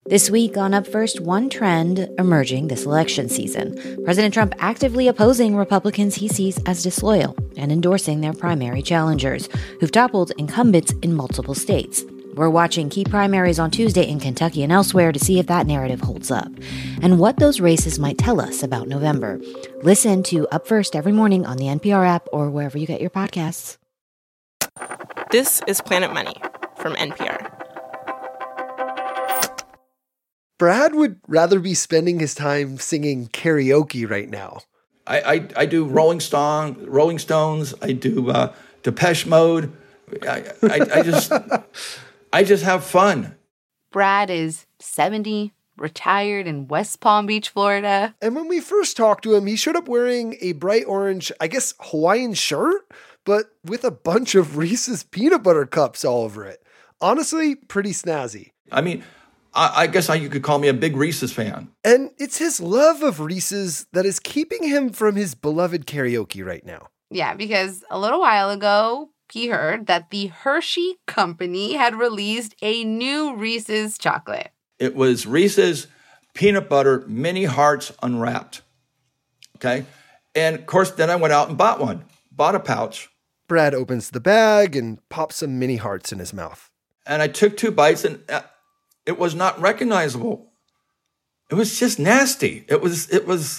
This week on Up First, one trend emerging this election season. President Trump actively opposing Republicans he sees as disloyal and endorsing their primary challengers, who've toppled incumbents in multiple states. We're watching key primaries on Tuesday in Kentucky and elsewhere to see if that narrative holds up, and what those races might tell us about November. Listen to Up First every morning on the NPR app or wherever you get your podcasts. This is Planet Money from NPR. Brad would rather be spending his time singing karaoke right now. I do Rolling Stones. I do Depeche Mode. I just have fun. Brad is 70, retired in West Palm Beach, Florida. And when we first talked to him, he showed up wearing a bright orange, I guess, Hawaiian shirt, but with a bunch of Reese's peanut butter cups all over it. Honestly, pretty snazzy. I mean, I guess you could call me a big Reese's fan. And it's his love of Reese's that is keeping him from his beloved karaoke right now. Yeah, because a little while ago, he heard that the Hershey Company had released a new Reese's chocolate. It was Reese's Peanut Butter Mini Hearts Unwrapped. Okay? And, of course, then I went out and bought a pouch. Brad opens the bag and pops some mini hearts in his mouth. And I took 2 bites, and it was not recognizable. It was just nasty. It was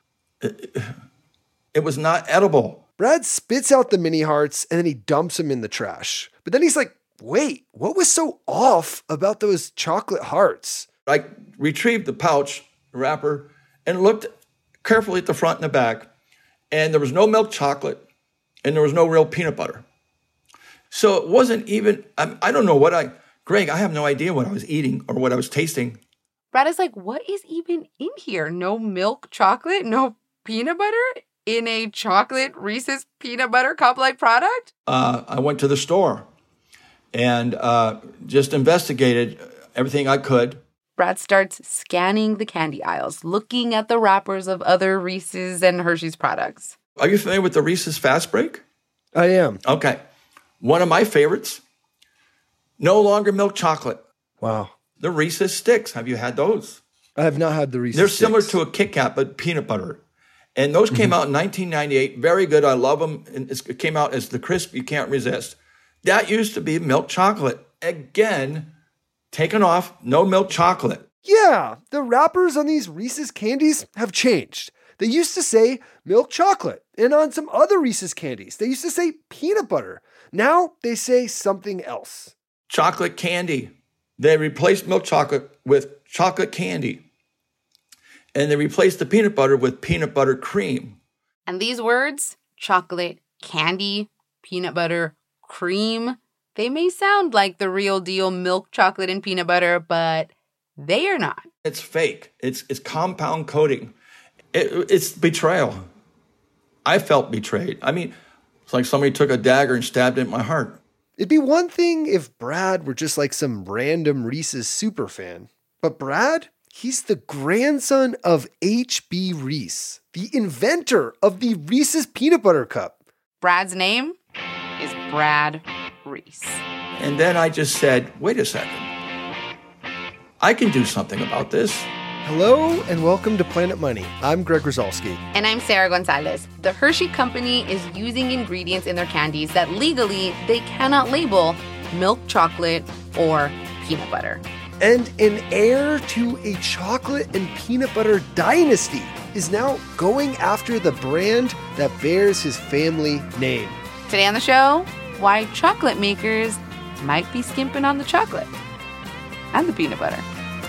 not edible. Brad spits out the mini hearts and then he dumps them in the trash. But then he's like, wait, what was so off about those chocolate hearts? I retrieved the pouch wrapper and looked carefully at the front and the back, and there was no milk chocolate and there was no real peanut butter. So it wasn't even, I don't know Greg, I have no idea what I was eating or what I was tasting. Brad is like, what is even in here? No milk chocolate? No peanut butter? In a chocolate Reese's peanut butter cup-like product? I went to the store and just investigated everything I could. Brad starts scanning the candy aisles, looking at the wrappers of other Reese's and Hershey's products. Are you familiar with the Reese's Fast Break? I am. Okay. One of my favorites, no longer milk chocolate. Wow. The Reese's Sticks. Have you had those? I have not had the Reese's They're Sticks. similar to a Kit Kat, but peanut butter. And those came out in 1998. Very good. I love them. And it came out as the crisp you can't resist. That used to be milk chocolate. Again, taken off, no milk chocolate. Yeah, the wrappers on these Reese's candies have changed. They used to say milk chocolate. And on some other Reese's candies, they used to say peanut butter. Now they say something else. Chocolate candy. They replaced milk chocolate with chocolate candy. And they replaced the peanut butter with peanut butter cream. And these words, chocolate, candy, peanut butter, cream, they may sound like the real deal milk chocolate and peanut butter, but they are not. It's fake. It's compound coating. It's betrayal. I felt betrayed. I mean, it's like somebody took a dagger and stabbed it in my heart. It'd be one thing if Brad were just like some random Reese's superfan. But Brad, he's the grandson of H.B. Reese, the inventor of the Reese's Peanut Butter Cup. Brad's name is Brad Reese. And then I just said, wait a second. I can do something about this. Hello and welcome to Planet Money. I'm Greg Rosalsky. And I'm Sarah Gonzalez. The Hershey Company is using ingredients in their candies that legally they cannot label milk chocolate or peanut butter. And an heir to a chocolate and peanut butter dynasty is now going after the brand that bears his family name. Today on the show, why chocolate makers might be skimping on the chocolate and the peanut butter.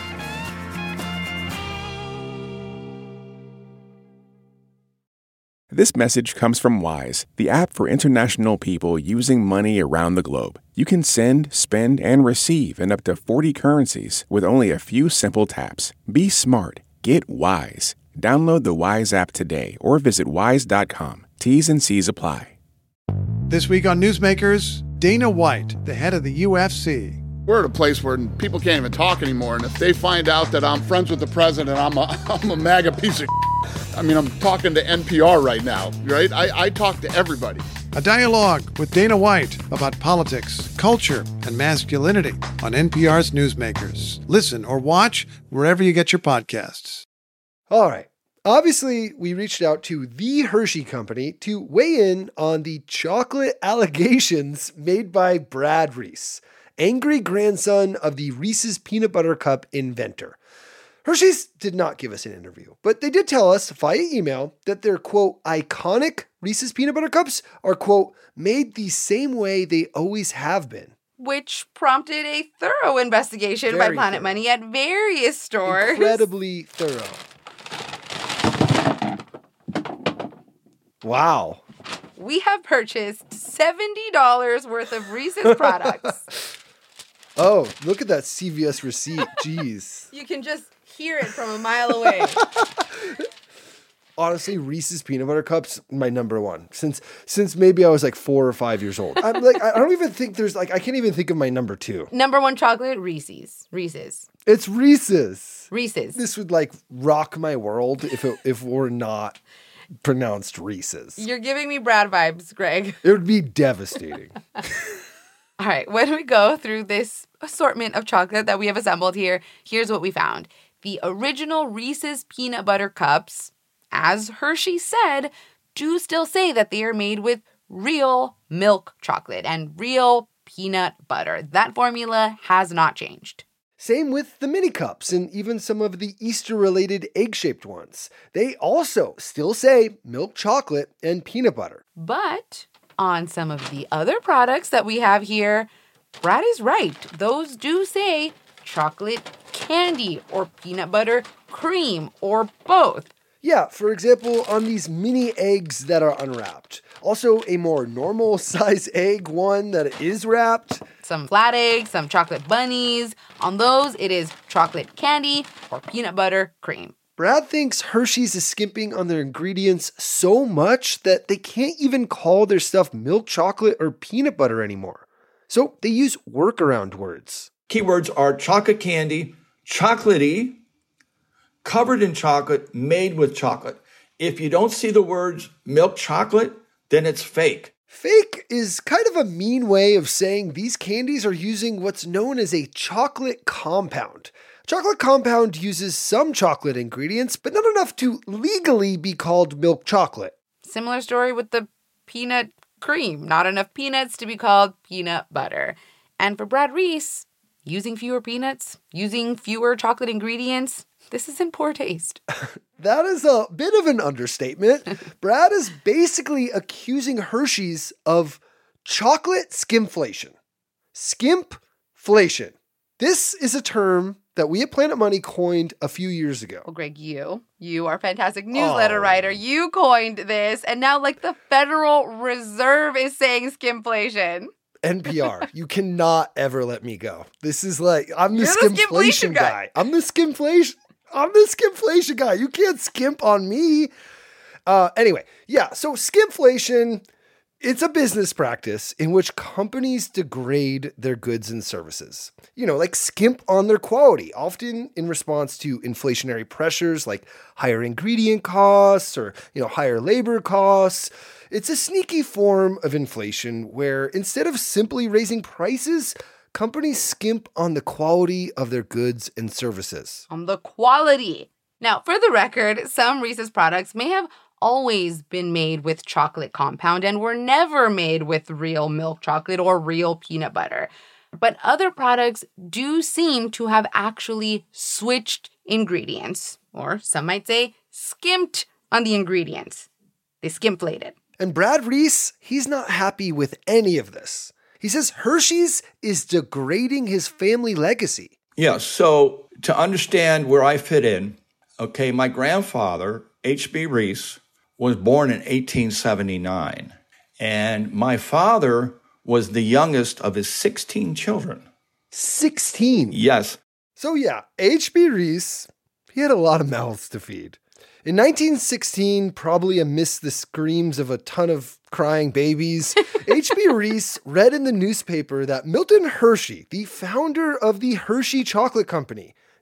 This message comes from Wise, the app for international people using money around the globe. You can send, spend, and receive in up to 40 currencies with only a few simple taps. Be smart. Get Wise. Download the Wise app today or visit wise.com. T's and C's apply. This week on Newsmakers, Dana White, the head of the UFC. We're at a place where people can't even talk anymore, and if they find out that I'm friends with the president, I'm a MAGA piece of I mean, I'm talking to NPR right now, right? I talk to everybody. a dialogue with Dana White about politics, culture, and masculinity on NPR's Newsmakers. Listen or watch wherever you get your podcasts. All right. Obviously, we reached out to the Hershey Company to weigh in on the chocolate allegations made by Brad Reese, angry grandson of the Reese's Peanut Butter Cup inventor. Hershey's did not give us an interview, but they did tell us via email that their, quote, iconic Reese's Peanut Butter Cups are, quote, made the same way they always have been. Which prompted a thorough investigation by Planet Money at various stores. Incredibly thorough. Wow. We have purchased $70 worth of Reese's products. Oh, look at that CVS receipt. Jeez. You can just hear it from a mile away. Honestly, Reese's Peanut Butter Cups, my number one. Since maybe I was like 4 or 5 years old. I'm like, I don't even think there's like, I can't even think of my number two. Number one chocolate, Reese's. Reese's. It's Reese's. Reese's. This would like rock my world if it were not pronounced Reese's. You're giving me Brad vibes, Greg. It would be devastating. All right, when we go through this assortment of chocolate that we have assembled here, here's what we found. The original Reese's Peanut Butter Cups, as Hershey said, do still say that they are made with real milk chocolate and real peanut butter. That formula has not changed. Same with the mini cups and even some of the Easter-related egg-shaped ones. They also still say milk chocolate and peanut butter. But on some of the other products that we have here, Brad is right. Those do say chocolate candy or peanut butter cream or both. Yeah, for example, on these mini eggs that are unwrapped. Also, a more normal size egg one that is wrapped. Some flat eggs, some chocolate bunnies. On those, it is chocolate candy or peanut butter cream. Brad thinks Hershey's is skimping on their ingredients so much that they can't even call their stuff milk chocolate or peanut butter anymore. So they use workaround words. Keywords are chocolate candy, chocolatey, covered in chocolate, made with chocolate. If you don't see the words milk chocolate, then it's fake. Fake is kind of a mean way of saying these candies are using what's known as a chocolate compound. Chocolate compound uses some chocolate ingredients, but not enough to legally be called milk chocolate. Similar story with the peanut cream. Not enough peanuts to be called peanut butter. And for Brad Reese, using fewer peanuts, using fewer chocolate ingredients, this is in poor taste. That is a bit of an understatement. Brad is basically accusing Hershey's of chocolate skimflation. Skimpflation. This is a term that we at Planet Money coined a few years ago. Well, Greg, you are a fantastic newsletter writer. You coined this, and now like the Federal Reserve is saying skimflation. NPR, you cannot ever let me go. This is like, I'm the skimflation guy. I'm the skimflation guy. You can't skimp on me. Anyway, yeah, so skimflation, it's a business practice in which companies degrade their goods and services. You know, like skimp on their quality, often in response to inflationary pressures like higher ingredient costs or, higher labor costs. It's a sneaky form of inflation where instead of simply raising prices, companies skimp on the quality of their goods and services. On the quality. Now, for the record, some Reese's products may have always been made with chocolate compound and were never made with real milk chocolate or real peanut butter. But other products do seem to have actually switched ingredients, or some might say skimped on the ingredients. They skimflated. And Brad Reese, he's not happy with any of this. He says Hershey's is degrading his family legacy. Yeah, so to understand where I fit in, okay, my grandfather, H.B. Reese, was born in 1879. And my father was the youngest of his 16 children. 16? Yes. So yeah, H.B. Reese, he had a lot of mouths to feed. In 1916, probably amidst the screams of a ton of crying babies, H.B. Reese read in the newspaper that Milton Hershey, the founder of the Hershey Chocolate Company,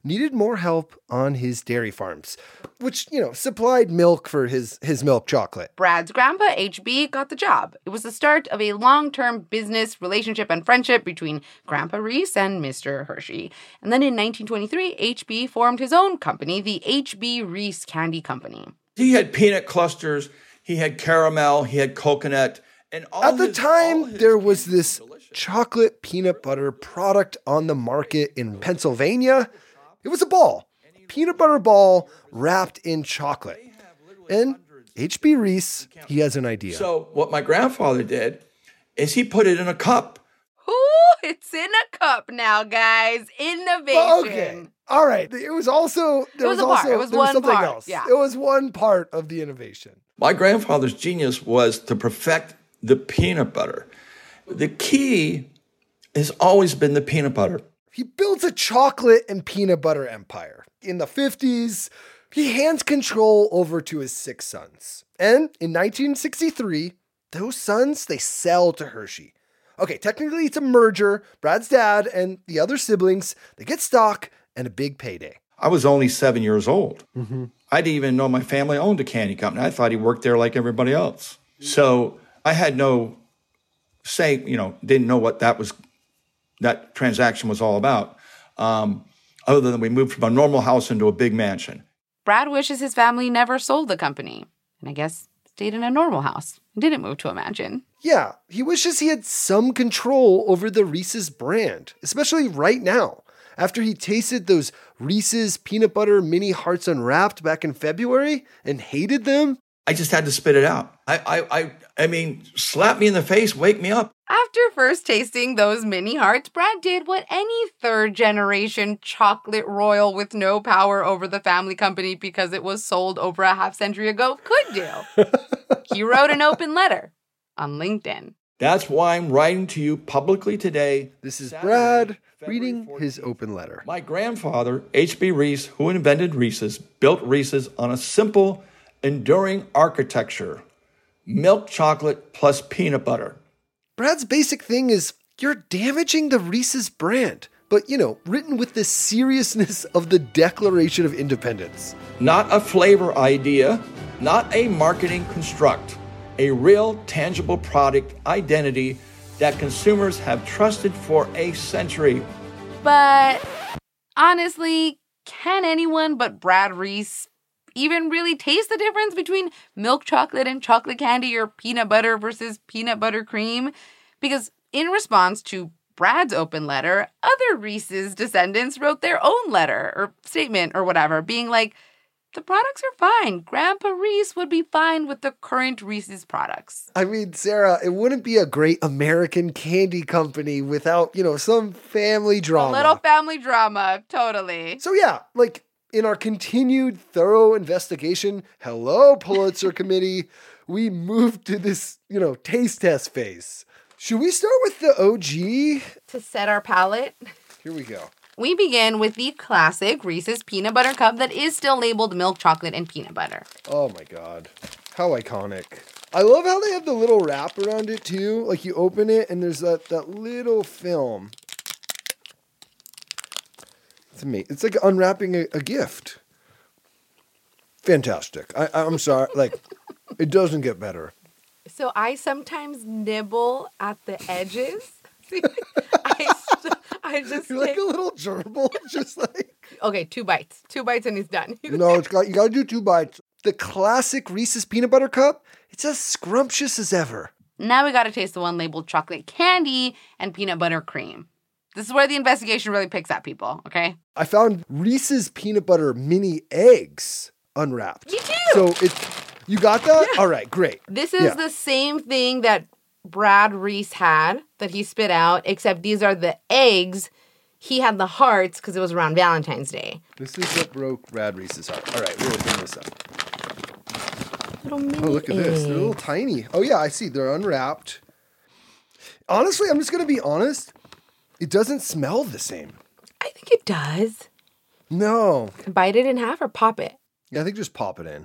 needed more help on his dairy farms, which, supplied milk for his milk chocolate. Brad's grandpa, HB, got the job. It was the start of a long-term business relationship and friendship between Grandpa Reese and Mr. Hershey. And then in 1923, HB formed his own company, the HB Reese Candy Company. He had peanut clusters, he had caramel, he had coconut, and At the time, there was this chocolate peanut butter product on the market in Pennsylvania. It was a ball, peanut butter ball wrapped in chocolate. And H.B. Reese, he has an idea. So what my grandfather did is he put it in a cup. Ooh, it's in a cup now, guys. Innovation. Okay. All right. It was also, there was something part. else. Yeah. It was one part of the innovation. My grandfather's genius was to perfect the peanut butter. The key has always been the peanut butter. He builds a chocolate and peanut butter empire. In the 50s, he hands control over to his 6 sons. And in 1963, those sons, they sell to Hershey. Okay, technically it's a merger. Brad's dad and the other siblings, they get stock and a big payday. I was only 7 years old. I didn't even know my family owned a candy company. I thought he worked there like everybody else. So I had no say, didn't know what that transaction was all about, other than we moved from a normal house into a big mansion. Brad wishes his family never sold the company, and I guess stayed in a normal house and didn't move to a mansion. Yeah, he wishes he had some control over the Reese's brand, especially right now. After he tasted those Reese's peanut butter mini hearts unwrapped back in February and hated them. I just had to spit it out. I mean, slap me in the face, wake me up. After first tasting those mini hearts, Brad did what any third-generation chocolate royal with no power over the family company because it was sold over a half-century ago could do. He wrote an open letter on LinkedIn. That's why I'm writing to you publicly today. This is Brad reading his open letter. My grandfather, H.B. Reese, who invented Reese's, built Reese's on a simple, enduring architecture. Milk chocolate plus peanut butter. Brad's basic thing is, you're damaging the Reese's brand, but, written with the seriousness of the Declaration of Independence. Not a flavor idea, not a marketing construct, a real tangible product identity that consumers have trusted for a century. But honestly, can anyone but Brad Reese even really taste the difference between milk chocolate and chocolate candy or peanut butter versus peanut butter cream? Because in response to Brad's open letter, other Reese's descendants wrote their own letter or statement or whatever, being like, the products are fine. Grandpa Reese would be fine with the current Reese's products. I mean, Sarah, it wouldn't be a great American candy company without, some family drama. A little family drama, totally. So yeah, in our continued thorough investigation, hello, Pulitzer Committee, we moved to this, taste test phase. Should we start with the OG? To set our palate? Here we go. We begin with the classic Reese's Peanut Butter Cup that is still labeled milk chocolate and peanut butter. Oh my God. How iconic. I love how they have the little wrap around it too. Like you open it and there's that little film. It's amazing. It's like unwrapping a gift. Fantastic. I'm sorry. It doesn't get better. So I sometimes nibble at the edges. I just You're like a little gerbil, just like. Okay, 2 bites. 2 bites and he's done. No, you got to do 2 bites. The classic Reese's Peanut Butter Cup, it's as scrumptious as ever. Now we got to taste the one labeled chocolate candy and peanut butter cream. This is where the investigation really picks at people, okay? I found Reese's Peanut Butter mini eggs unwrapped. Me too. So you got that? Yeah. All right, great. This is the same thing that Brad Reese had that he spit out, except these are the eggs. He had the hearts because it was around Valentine's Day. This is what broke Brad Reese's heart. All right, we'll open this up. Little mini Oh, look at this. They're a little tiny. Oh, yeah, I see. They're unwrapped. Honestly, I'm just going to be honest. It doesn't smell the same. I think it does. No. Bite it in half or pop it? Yeah, I think just pop it in.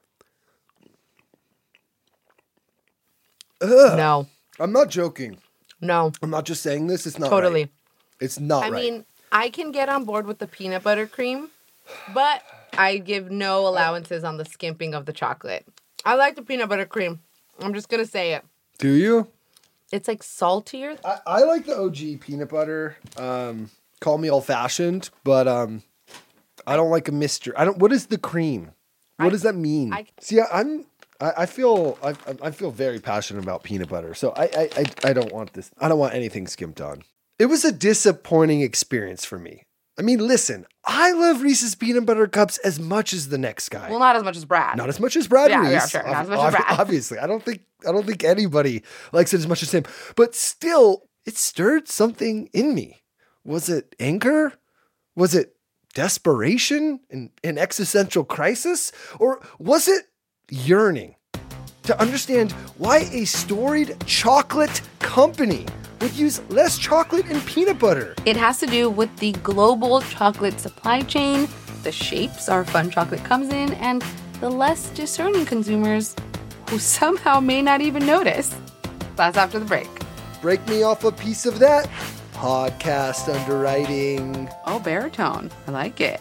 Ugh. No. I'm not joking. No. I'm not just saying this. It's not Totally. right. It's not right. I mean, I can get on board with the peanut butter cream, but I give no allowances on the skimping of the chocolate. I like the peanut butter cream. I'm just going to say it. Do you? It's like saltier. I like the OG peanut butter. Call me old-fashioned, but I don't like a mystery. What is the cream? What does that mean? See, I feel very passionate about peanut butter, so I don't want this. I don't want anything skimped on. It was a disappointing experience for me. I mean, listen, I love Reese's peanut butter cups as much as the next guy. Well, not as much as Brad. Not as much as Brad Reese. Yeah, sure. Not as much as Brad. Obviously, I don't think anybody likes it as much as him. But still, it stirred something in me. Was it anger? Was it desperation and an existential crisis? Or was it yearning to understand why a storied chocolate company would use less chocolate and peanut butter? It has to do with the global chocolate supply chain, the shapes our fun chocolate comes in, and the less discerning consumers who somehow may not even notice. That's after the break. Break me off a piece of that. Podcast underwriting. Oh, baritone. I like it.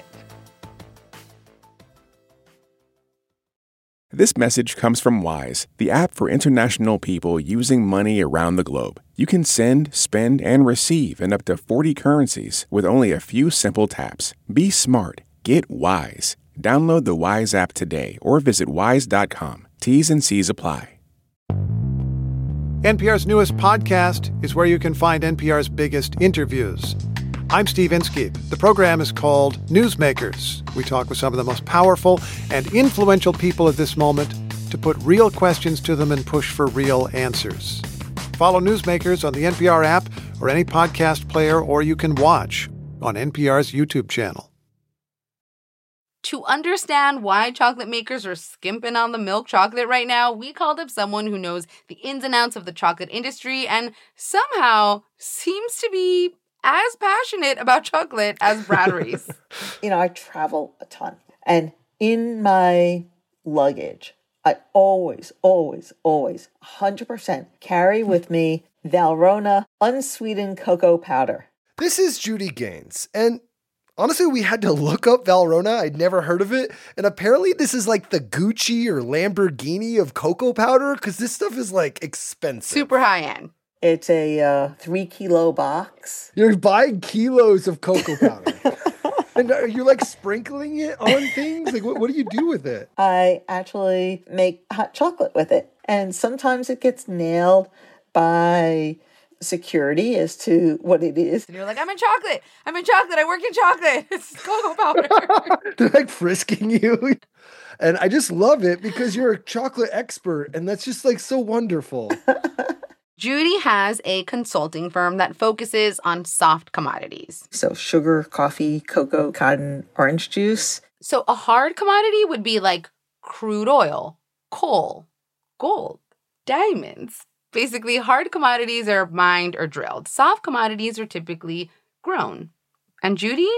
This message comes from Wise, the app for international people using money around the globe. You can send, spend, and receive in up to 40 currencies with only a few simple taps. Be smart. Get Wise. Download the Wise app today or visit wise.com. T's and C's apply. NPR's newest podcast is where you can find NPR's biggest interviews. I'm Steve Inskeep. The program is called Newsmakers. We talk with some of the most powerful and influential people at this moment to put real questions to them and push for real answers. Follow Newsmakers on the NPR app or any podcast player, or you can watch on NPR's YouTube channel. To understand why chocolate makers are skimping on the milk chocolate right now, we called up someone who knows the ins and outs of the chocolate industry and somehow seems to be as passionate about chocolate as Brad Reese. I travel a ton. And in my luggage, I always 100% carry with me Valrhona unsweetened cocoa powder. This is Judy Gaines, and honestly, we had to look up Valrhona. I'd never heard of it. And apparently this is like the Gucci or Lamborghini of cocoa powder, because this stuff is like expensive. Super high end. It's a 3-kilo box. You're buying kilos of cocoa powder. And are you like sprinkling it on things? Like what do you do with it? I actually make hot chocolate with it. And sometimes it gets nailed by security as to what it is. And you're like, I'm in chocolate. I work in chocolate. It's cocoa powder. They're like frisking you. And I just love it because you're a chocolate expert. And that's just like so wonderful. Judy has a consulting firm that focuses on soft commodities. So sugar, coffee, cocoa, cotton, orange juice. So a hard commodity would be like crude oil, coal, gold, diamonds. Basically, hard commodities are mined or drilled. Soft commodities are typically grown. And Judy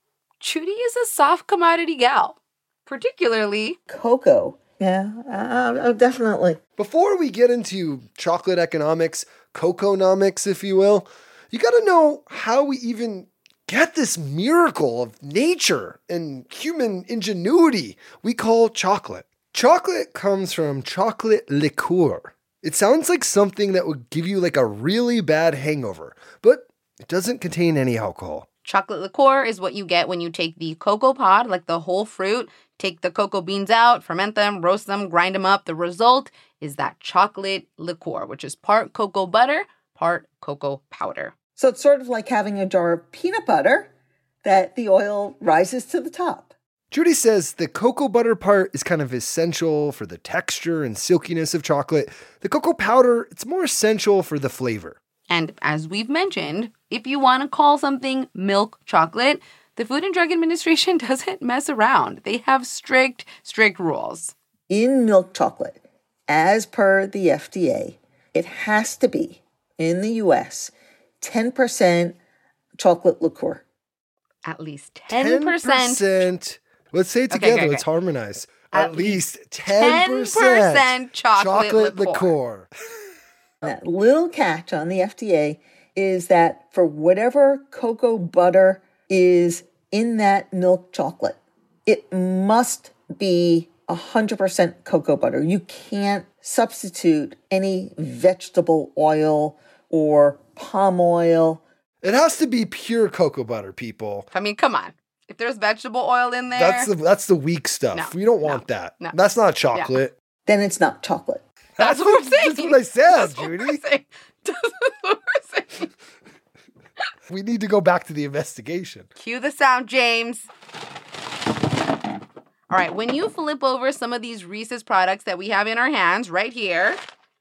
is a soft commodity gal, particularly cocoa. Yeah, definitely. Before we get into chocolate economics, coconomics, if you will, you got to know how we even get this miracle of nature and human ingenuity we call chocolate. Chocolate comes from chocolate liqueur. It sounds like something that would give you like a really bad hangover, but it doesn't contain any alcohol. Chocolate liqueur is what you get when you take the cocoa pod, like the whole fruit, take the cocoa beans out, ferment them, roast them, grind them up. The result is that chocolate liqueur, which is part cocoa butter, part cocoa powder. So it's sort of like having a jar of peanut butter that the oil rises to the top. Judy says the cocoa butter part is kind of essential for the texture and silkiness of chocolate. The cocoa powder, it's more essential for the flavor. And as we've mentioned, if you want to call something milk chocolate, the Food and Drug Administration doesn't mess around. They have strict rules. In milk chocolate, as per the FDA, it has to be, in the U.S., 10% chocolate liqueur. At least 10%. 10%. Let's say it together. Okay. Let's harmonize. At least 10% chocolate liqueur. That little catch on the FDA is that for whatever cocoa butter is in that milk chocolate. It must be 100% cocoa butter. You can't substitute any vegetable oil or palm oil. It has to be pure cocoa butter, people. I mean, come on. If there's vegetable oil in there. That's the weak stuff. No, we don't want that. No. That's not chocolate. Then it's not chocolate. That's what we're saying. That's what I said, That's what Judy. we're saying. That's what we're saying. We need to go back to the investigation. Cue the sound, James. All right, when you flip over some of these Reese's products that we have in our hands right here,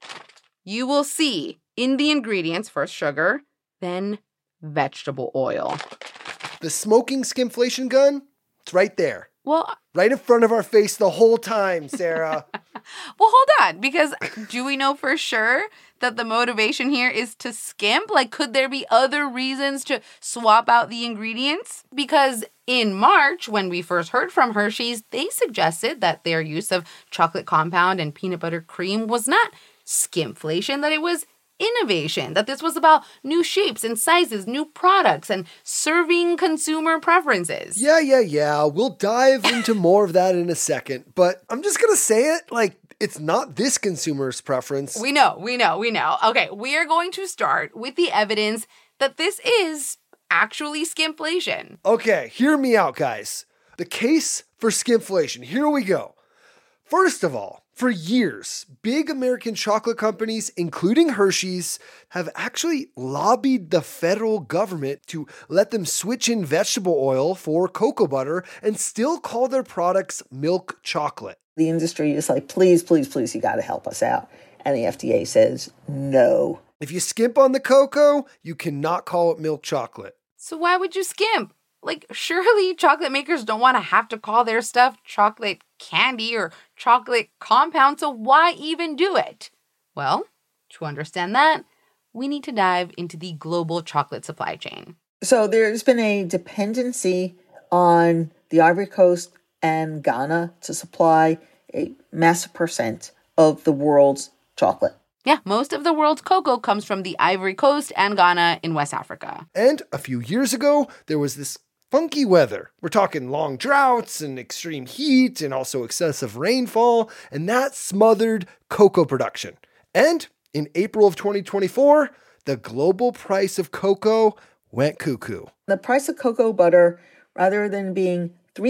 you will see in the ingredients first sugar, then vegetable oil. The smoking skimflation gun, it's right there. Well, right in front of our face the whole time, Sarah. Well, hold on, because do we know for sure that the motivation here is to skimp? Like, could there be other reasons to swap out the ingredients? Because in March, when we first heard from Hershey's, they suggested that their use of chocolate compound and peanut butter cream was not skimpflation, that it was innovation, that this was about new shapes and sizes, new products, and serving consumer preferences. Yeah. We'll dive into more of that in a second, but I'm just going to say it like it's not this consumer's preference. We know. Okay, we are going to start with the evidence that this is actually skimpflation. Okay, hear me out, guys. The case for skimpflation. Here we go. First of all, for years, big American chocolate companies, including Hershey's, have actually lobbied the federal government to let them switch in vegetable oil for cocoa butter and still call their products milk chocolate. The industry is like, please, you got to help us out. And the FDA says no. If you skimp on the cocoa, you cannot call it milk chocolate. So why would you skimp? Like, surely chocolate makers don't want to have to call their stuff chocolate candy or chocolate compound, so why even do it? Well, to understand that, we need to dive into the global chocolate supply chain. So there's been a dependency on the Ivory Coast and Ghana to supply a massive percent of the world's chocolate. Yeah, most of the world's cocoa comes from the Ivory Coast and Ghana in West Africa. And a few years ago, there was this funky weather. We're talking long droughts and extreme heat and also excessive rainfall, and that smothered cocoa production. And in April of 2024, the global price of cocoa went cuckoo. The price of cocoa butter, rather than being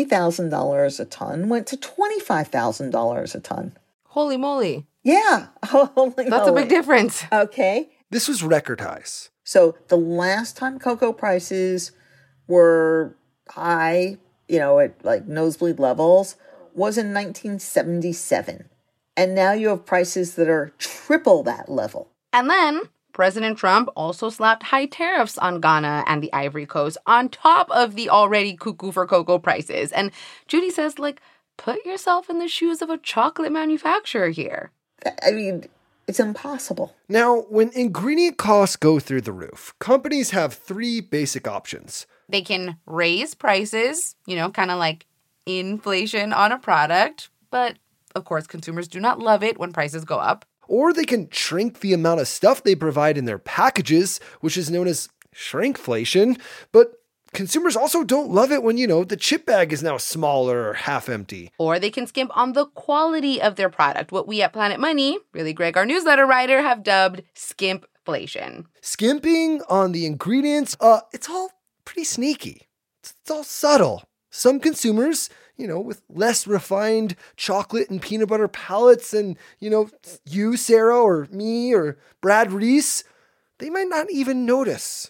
$3,000 a ton, went to $25,000 a ton. Holy moly. Yeah. That's a big difference. Okay. This was record highs. So the last time cocoa prices were high, at like nosebleed levels, was in 1977. And now you have prices that are triple that level. And then President Trump also slapped high tariffs on Ghana and the Ivory Coast on top of the already cuckoo for cocoa prices. And Judy says, put yourself in the shoes of a chocolate manufacturer here. I mean, it's impossible. Now, when ingredient costs go through the roof, companies have three basic options. They can raise prices, kind of like inflation on a product. But, of course, consumers do not love it when prices go up. Or they can shrink the amount of stuff they provide in their packages, which is known as shrinkflation. But consumers also don't love it when, the chip bag is now smaller or half empty. Or they can skimp on the quality of their product, what we at Planet Money, really Greg, our newsletter writer, have dubbed skimpflation. Skimping on the ingredients, it's all pretty sneaky. It's all subtle. Some consumers, with less refined chocolate and peanut butter palates than, you, Sarah, or me, or Brad Reese, they might not even notice,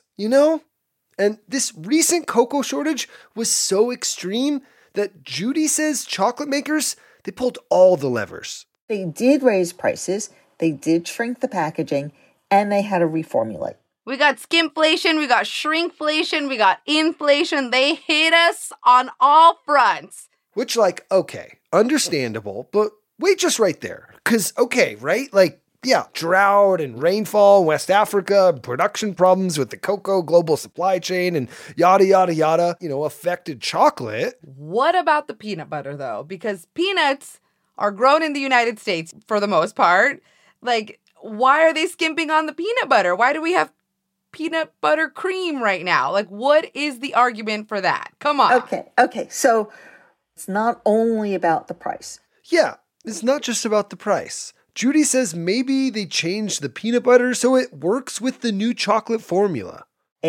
And this recent cocoa shortage was so extreme that Judy says chocolate makers, they pulled all the levers. They did raise prices, they did shrink the packaging, and they had to reformulate. We got skimpflation, we got shrinkflation, we got inflation. They hit us on all fronts. Which, okay, understandable, but wait just right there. Because, right? Drought and rainfall in West Africa, production problems with the cocoa global supply chain, and yada, yada, yada, affected chocolate. What about the peanut butter, though? Because peanuts are grown in the United States for the most part. Why are they skimping on the peanut butter? Why do we have peanut butter cream right now. Like, what is the argument for that? Come on. Okay. So it's not only about the price. Yeah, it's not just about the price. Judy says maybe they changed the peanut butter so it works with the new chocolate formula.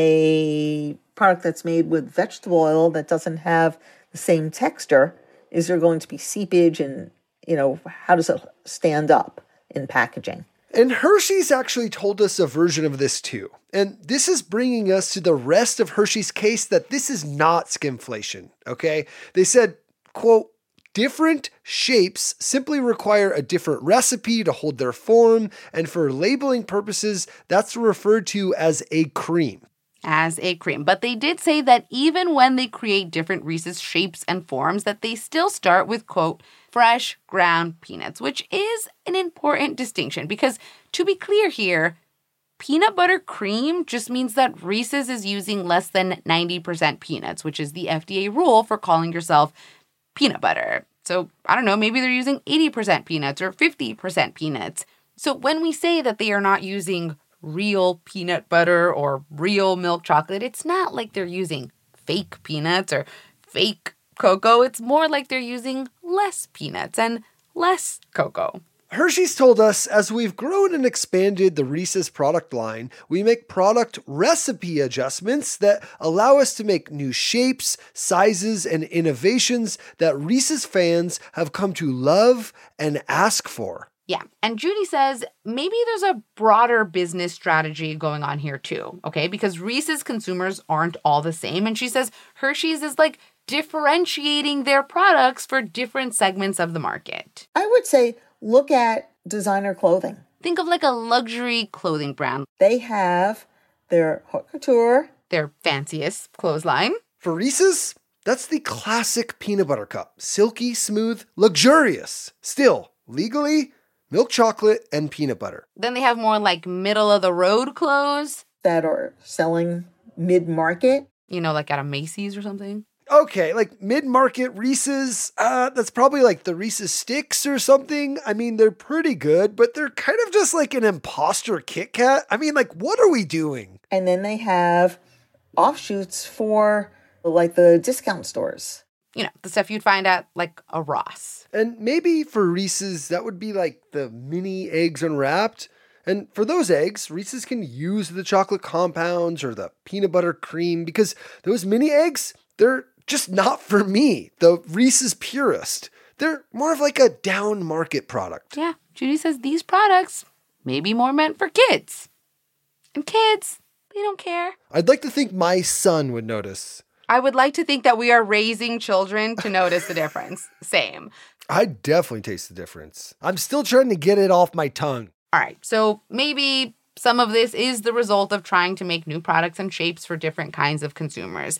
A product that's made with vegetable oil that doesn't have the same texture, is there going to be seepage, and, how does it stand up in packaging? And Hershey's actually told us a version of this too. And this is bringing us to the rest of Hershey's case that this is not skimflation, okay? They said, quote, different shapes simply require a different recipe to hold their form, and for labeling purposes, that's referred to as a cream. As a cream. But they did say that even when they create different Reese's shapes and forms, that they still start with, quote, fresh ground peanuts, which is an important distinction because, to be clear here, peanut butter cream just means that Reese's is using less than 90% peanuts, which is the FDA rule for calling yourself peanut butter. So, I don't know, maybe they're using 80% peanuts or 50% peanuts. So when we say that they are not using real peanut butter or real milk chocolate, it's not like they're using fake peanuts or fake cocoa. It's more like they're using less peanuts and less cocoa. Hershey's told us as we've grown and expanded the Reese's product line, we make product recipe adjustments that allow us to make new shapes, sizes, and innovations that Reese's fans have come to love and ask for. Yeah, and Judy says maybe there's a broader business strategy going on here too, okay? Because Reese's consumers aren't all the same, and she says Hershey's is like differentiating their products for different segments of the market. I would say look at designer clothing. Think of like a luxury clothing brand. They have their haute couture, their fanciest clothesline. For Reese's, that's the classic peanut butter cup. Silky, smooth, luxurious. Still, legally, milk chocolate and peanut butter. Then they have more like middle-of-the-road clothes. That are selling mid-market. Like at a Macy's or something. Okay, like mid-market Reese's, that's probably like the Reese's Sticks or something. I mean, they're pretty good, but they're kind of just like an imposter Kit Kat. I mean, like, what are we doing? And then they have offshoots for like the discount stores. The stuff you'd find at like a Ross. And maybe for Reese's, that would be like the mini eggs unwrapped. And for those eggs, Reese's can use the chocolate compounds or the peanut butter cream because those mini eggs, they're just not for me, the Reese's purist. They're more of like a down market product. Yeah, Judy says these products may be more meant for kids. And kids, they don't care. I'd like to think my son would notice. I would like to think that we are raising children to notice the difference. Same. I definitely taste the difference. I'm still trying to get it off my tongue. All right, so maybe some of this is the result of trying to make new products and shapes for different kinds of consumers.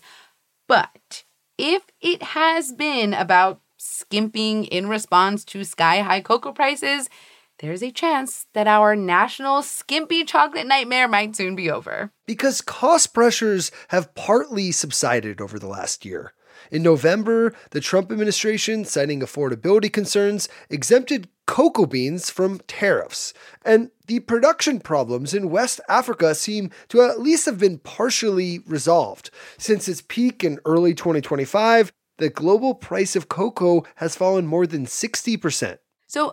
But if it has been about skimping in response to sky-high cocoa prices, there's a chance that our national skimpy chocolate nightmare might soon be over. Because cost pressures have partly subsided over the last year. In November, the Trump administration, citing affordability concerns, exempted cocoa beans from tariffs. And the production problems in West Africa seem to at least have been partially resolved. Since its peak in early 2025, the global price of cocoa has fallen more than 60%. So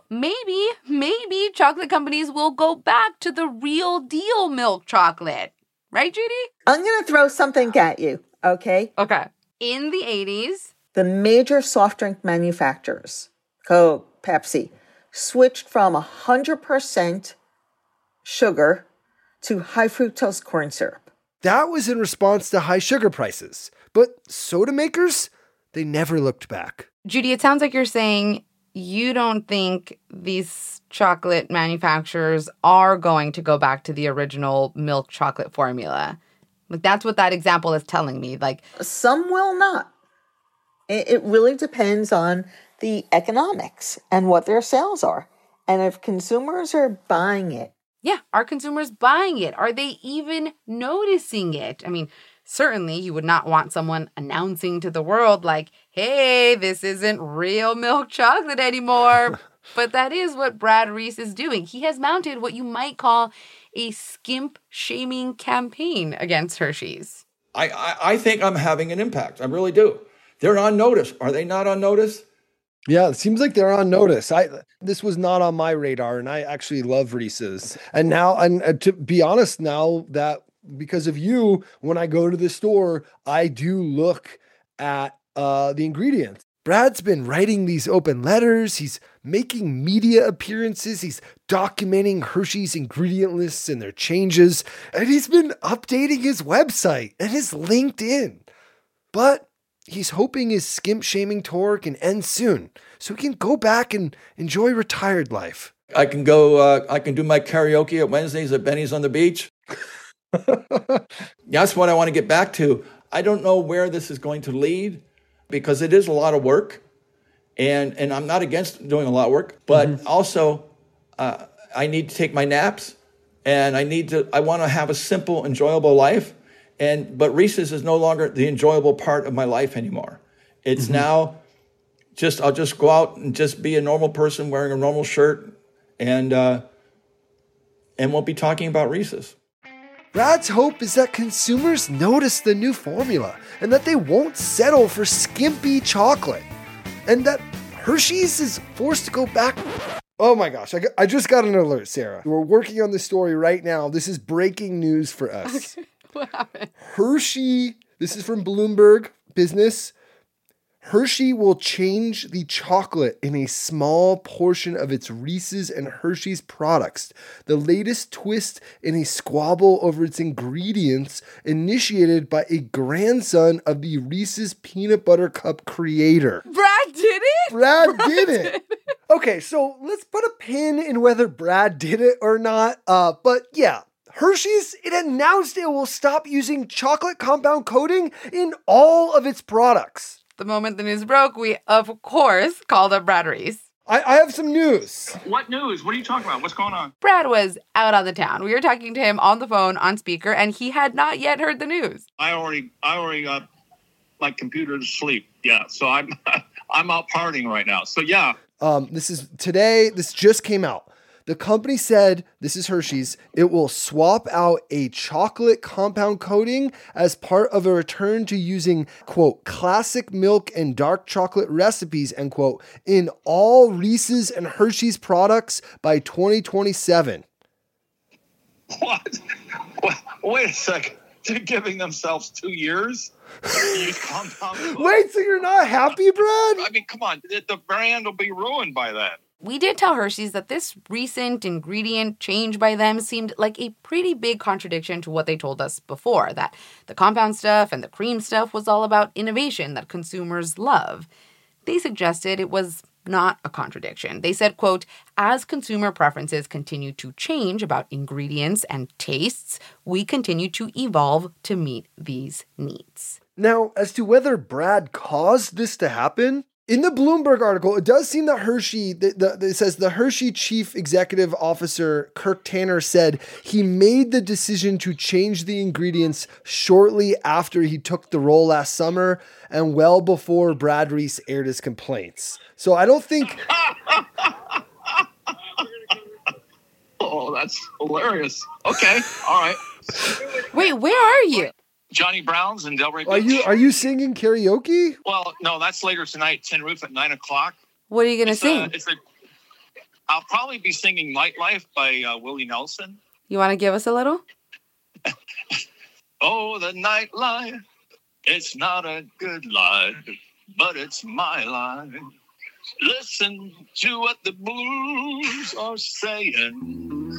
maybe chocolate companies will go back to the real deal milk chocolate. Right, Judy? I'm going to throw something at you, okay? Okay. In the 80s, the major soft drink manufacturers, Coke, Pepsi, switched from 100% sugar to high fructose corn syrup. That was in response to high sugar prices. But soda makers, they never looked back. Judy, it sounds like you're saying you don't think these chocolate manufacturers are going to go back to the original milk chocolate formula. Like, that's what that example is telling me. Like, some will not. It really depends on the economics and what their sales are. And if consumers are buying it. Yeah, are consumers buying it? Are they even noticing it? I mean, certainly you would not want someone announcing to the world like, hey, this isn't real milk chocolate anymore. But that is what Brad Reese is doing. He has mounted what you might call a skimp-shaming campaign against Hershey's. I think I'm having an impact. I really do. They're on notice. Are they not on notice? Yeah, it seems like they're on notice. This was not on my radar, and I actually love Reese's. And now, and to be honest, now that because of you, when I go to the store, I do look at the ingredients. Brad's been writing these open letters. He's making media appearances. He's documenting Hershey's ingredient lists and their changes. And he's been updating his website and his LinkedIn. But he's hoping his skimp-shaming tour can end soon so he can go back and enjoy retired life. I can go, I can do my karaoke at Wednesdays at Benny's on the beach. That's what I want to get back to. I don't know where this is going to lead because it is a lot of work. And I'm not against doing a lot of work, but also I need to take my naps and I want to have a simple, enjoyable life. But Reese's is no longer the enjoyable part of my life anymore. It's now I'll just go out and just be a normal person wearing a normal shirt and won't be talking about Reese's. Brad's hope is that consumers notice the new formula and that they won't settle for skimpy chocolate and that Hershey's is forced to go back. Oh my gosh, I just got an alert, Sarah. We're working on this story right now. This is breaking news for us. Okay. What happened? Hershey, this is from Bloomberg Business. Hershey will change the chocolate in a small portion of its Reese's and Hershey's products. The latest twist in a squabble over its ingredients initiated by a grandson of the Reese's Peanut Butter Cup creator. Brad did it? Brad did it. Okay, so let's put a pin in whether Brad did it or not. But yeah. Hershey's, it announced it will stop using chocolate compound coating in all of its products. The moment the news broke, we, of course, called up Brad Reese. I have some news. What news? What are you talking about? What's going on? Brad was out on the town. We were talking to him on the phone, on speaker, and he had not yet heard the news. I already got my computer to sleep. Yeah, so I'm out partying right now. So yeah. This just came out. The company said, this is Hershey's, it will swap out a chocolate compound coating as part of a return to using, quote, classic milk and dark chocolate recipes, end quote, in all Reese's and Hershey's products by 2027. What? Wait a second. They're giving themselves 2 years? Wait, so you're not happy, Brad? I mean, come on. The brand will be ruined by that. We did tell Hershey's that this recent ingredient change by them seemed like a pretty big contradiction to what they told us before, that the compound stuff and the cream stuff was all about innovation that consumers love. They suggested it was not a contradiction. They said, quote, as consumer preferences continue to change about ingredients and tastes, we continue to evolve to meet these needs. Now, as to whether Brad caused this to happen, in the Bloomberg article, it does seem that Hershey, it says the Hershey chief executive officer, Kirk Tanner, said he made the decision to change the ingredients shortly after he took the role last summer and well before Brad Reese aired his complaints. So I don't think... Oh, that's hilarious. Okay, all right. Wait, where are you? Johnny Brown's in Delray Beach. Are you singing karaoke? Well, no, that's later tonight, Tin Roof at 9 o'clock. What are you going to sing? I'll probably be singing Nightlife by Willie Nelson. You want to give us a little? Oh, the nightlife, it's not a good life, but it's my life. Listen to what the blues are saying.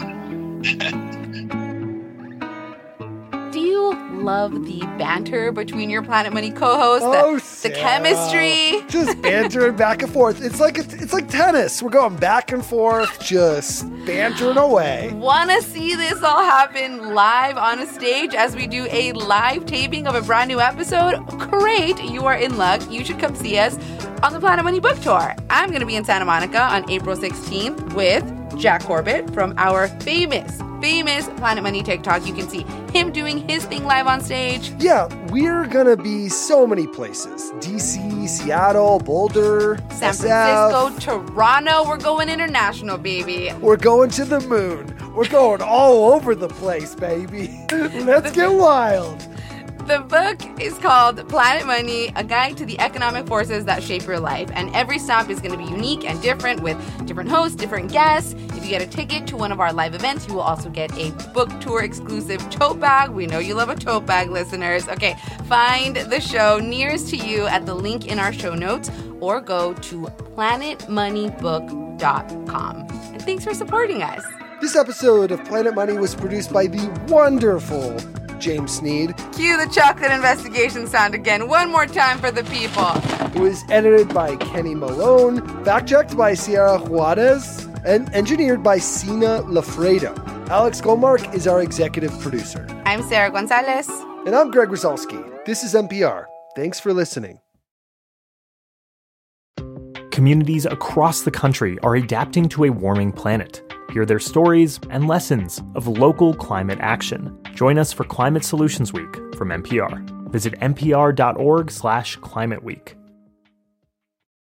Do you love the banter between your Planet Money co-hosts? The chemistry? Just bantering back and forth. It's like tennis. We're going back and forth, just bantering away. Want to see this all happen live on a stage as we do a live taping of a brand new episode? Great. You are in luck. You should come see us on the Planet Money Book Tour. I'm going to be in Santa Monica on April 16th with Jack Corbett from our famous famous Planet Money TikTok. You can see him doing his thing live on stage. Yeah, we're gonna be so many places. DC, Seattle, Boulder, San SF. Francisco, Toronto. We're going international, baby. We're going to the moon. We're going all over the place, baby. Let's get wild. The book is called Planet Money, A Guide to the Economic Forces That Shape Your Life. And every stop is going to be unique and different with different hosts, different guests. If you get a ticket to one of our live events, you will also get a book tour exclusive tote bag. We know you love a tote bag, listeners. Okay, find the show nearest to you at the link in our show notes or go to planetmoneybook.com. And thanks for supporting us. This episode of Planet Money was produced by the wonderful James Sneed. Cue the chocolate investigation sound again, one more time for the people. It was edited by Kenny Malone, fact-checked by Sierra Juarez, and engineered by Sina Lafredo. Alex Goldmark is our executive producer. I'm Sarah Gonzalez. And I'm Greg Rosalsky. This is NPR. Thanks for listening. Communities across the country are adapting to a warming planet. Hear their stories and lessons of local climate action. Join us for Climate Solutions Week from NPR. Visit npr.org/climateweek.